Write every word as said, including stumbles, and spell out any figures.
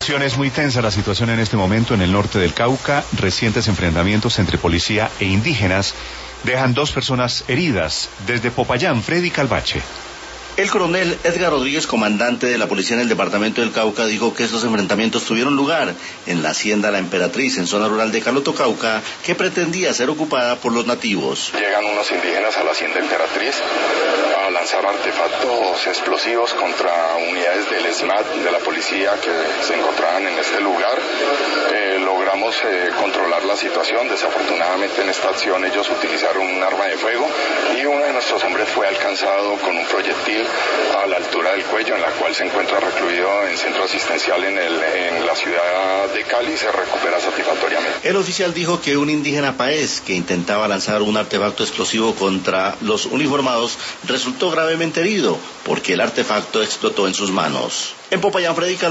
Es muy tensa la situación en este momento en el norte del Cauca. Recientes enfrentamientos entre policía e indígenas dejan dos personas heridas. Desde Popayán, Freddy Calvache. El coronel Edgar Rodríguez, comandante de la policía en el departamento del Cauca, dijo que estos enfrentamientos tuvieron lugar en la hacienda La Emperatriz, en zona rural de Caloto, Cauca, que pretendía ser ocupada por los nativos. Llegan unos indígenas a la hacienda Emperatriz a lanzar artefactos explosivos contra unidades del ESMAD, de la policía que se encontraban en este lugar. Eh, logramos eh, controlar la situación. Desafortunadamente en esta acción ellos utilizaron un arma de fuego y uno de nuestros hombres fue alcanzado con un proyectil a la altura del cuello, en la cual se encuentra recluido en centro asistencial en, el, en la ciudad de Cali y se recupera satisfactoriamente. El oficial dijo que un indígena paez que intentaba lanzar un artefacto explosivo contra los uniformados resultó gravemente herido porque el artefacto explotó en sus manos. En Popayán, Freddy Calvache.